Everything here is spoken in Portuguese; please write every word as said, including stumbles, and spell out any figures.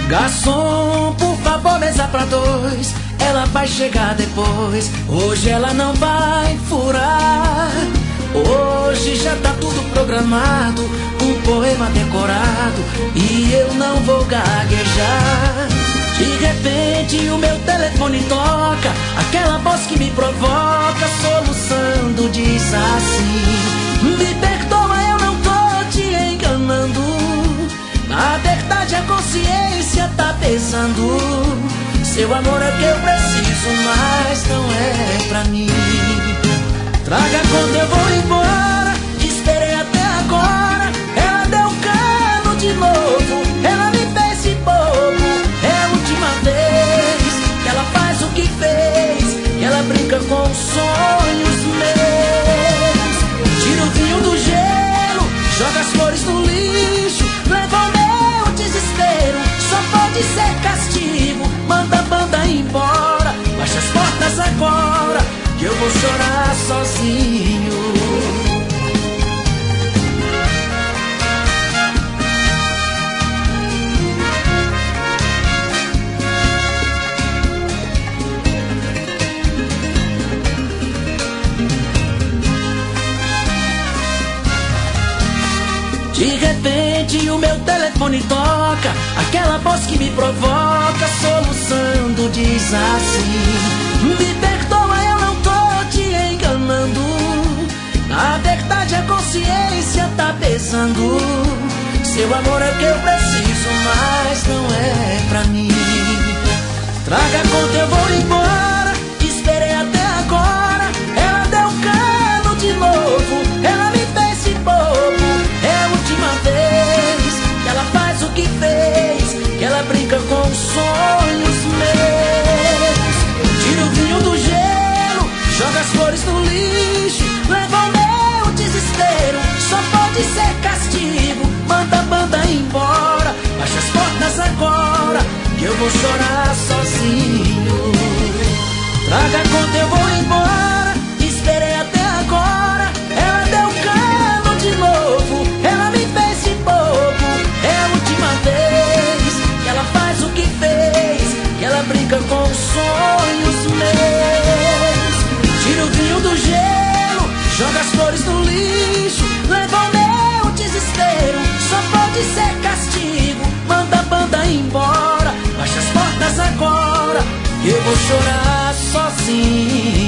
Garçom, por favor, mesa pra dois. Ela vai chegar depois. Hoje ela não vai furar. Hoje já tá tudo programado, um poema decorado, e eu não vou gaguejar. De repente o meu telefone toca, aquela voz que me provoca, soluçando, diz assim: me perdoa, eu não tô te enganando. Na verdade a consciência tá pesando. Seu amor é o que eu preciso, mas não é pra mim. Traga quando eu vou embora, esperei até agora. Ela deu cano de novo, ela me fez esse bobo. É a última vez que ela faz o que fez, que ela brinca com sonhos meus. Tira o vinho do gelo, joga as flores no lixo, leva o meu desespero, só pode ser castigo. Manda a banda embora, baixa as portas agora, que eu vou chorar sozinho. De repente o meu telefone toca, aquela voz que me provoca, soluçando, diz assim: me perdoa, eu não tô te enganando. Na verdade a consciência tá pesando. Seu amor é o que eu preciso, mas não é pra mim. Traga conta, eu vou embora, esperei até agora. Ela deu cano de novo, ela me fez esse bobo. É a última vez que ela faz o que fez, que ela brinca com sonhos meus. Tira o vinho do gelo, joga as flores no lixo, leva o meu desespero, só pode ser castigo. Manda a banda embora, baixa as portas agora, que eu vou chorar sozinho. Traga a conta, eu vou embora, esperei até agora. Ela deu cano de novo, ela me fez esse bobo. É a última vez que ela faz o que fez, que ela brinca com sonhos meus. Tira o vinho do gelo, joga as flores no lixo, leva o meu desespero, só pode ser castigo. Manda a banda embora, baixa as portas agora, que eu vou chorar sozinho.